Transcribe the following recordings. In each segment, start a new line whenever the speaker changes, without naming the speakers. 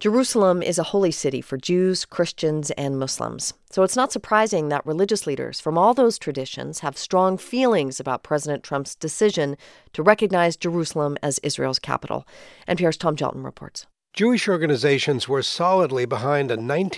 Jerusalem is a holy city for Jews, Christians, and Muslims. So it's not surprising that religious leaders from all those traditions have strong feelings about President Trump's decision to recognize Jerusalem as Israel's capital. NPR's Tom Gelton reports.
Jewish organizations were solidly behind a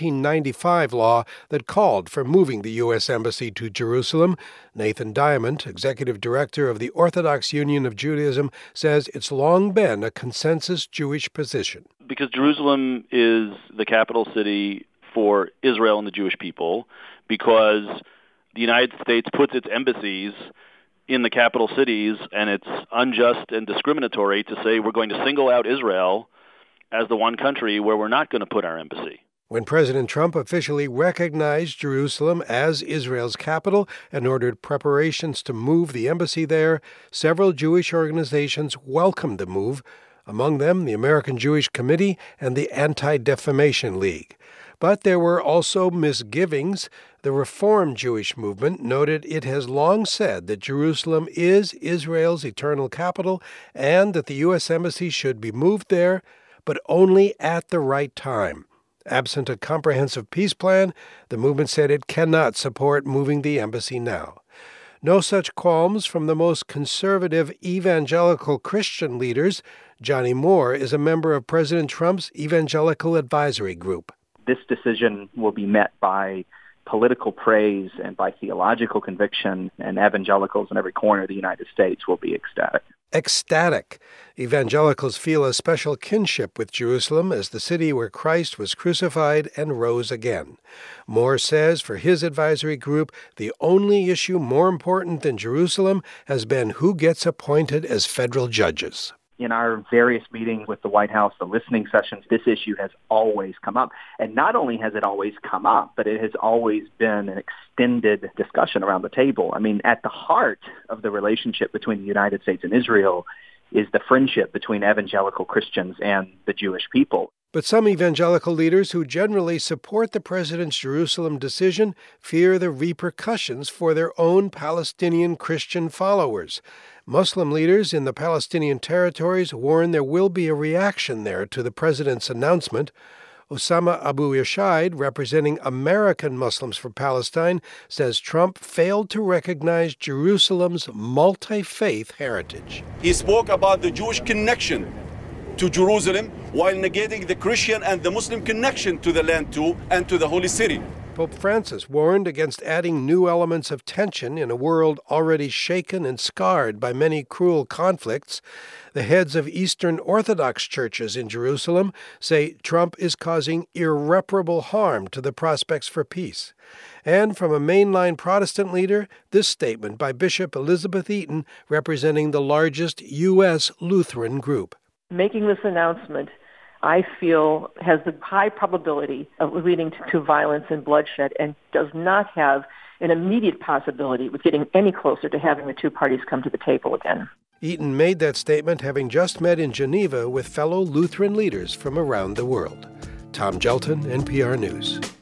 1995 law that called for moving the U.S. Embassy to Jerusalem. Nathan Diamond, executive director of the Orthodox Union of Judaism, says it's long been a consensus Jewish position.
Because Jerusalem is the capital city for Israel and the Jewish people, because the United States puts its embassies in the capital cities, and it's unjust and discriminatory to say we're going to single out Israel as the one country where we're not going to put our embassy.
When President Trump officially recognized Jerusalem as Israel's capital and ordered preparations to move the embassy there, several Jewish organizations welcomed the move, among them the American Jewish Committee and the Anti-Defamation League. But there were also misgivings. The Reform Jewish movement noted it has long said that Jerusalem is Israel's eternal capital and that the U.S. Embassy should be moved there, but only at the right time. Absent a comprehensive peace plan, the movement said it cannot support moving the embassy now. No such qualms from the most conservative evangelical Christian leaders. Johnny Moore is a member of President Trump's Evangelical Advisory Group.
This decision will be met by political praise and by theological conviction, and evangelicals in every corner of the United States will be ecstatic.
Ecstatic. Evangelicals feel a special kinship with Jerusalem as the city where Christ was crucified and rose again. Moore says for his advisory group, the only issue more important than Jerusalem has been who gets appointed as federal judges.
In our various meetings with the White House, the listening sessions, this issue has always come up. And not only has it always come up, but it has always been an extended discussion around the table. I mean, at the heart of the relationship between the United States and Israel is the friendship between evangelical Christians and the Jewish people.
But some evangelical leaders who generally support the president's Jerusalem decision fear the repercussions for their own Palestinian Christian followers. Muslim leaders in the Palestinian territories warn there will be a reaction there to the president's announcement. Osama Abu Yashid, representing American Muslims for Palestine, says Trump failed to recognize Jerusalem's multi-faith heritage.
He spoke about the Jewish connection to Jerusalem while negating the Christian and the Muslim connection to the land too and to the holy city.
Pope Francis warned against adding new elements of tension in a world already shaken and scarred by many cruel conflicts. The heads of Eastern Orthodox churches in Jerusalem say Trump is causing irreparable harm to the prospects for peace. And from a mainline Protestant leader, this statement by Bishop Elizabeth Eaton, representing the largest U.S. Lutheran group.
Making this announcement, I feel, has the high probability of leading to violence and bloodshed and does not have an immediate possibility of getting any closer to having the two parties come to the table again.
Eaton made that statement having just met in Geneva with fellow Lutheran leaders from around the world. Tom Gelton, NPR News.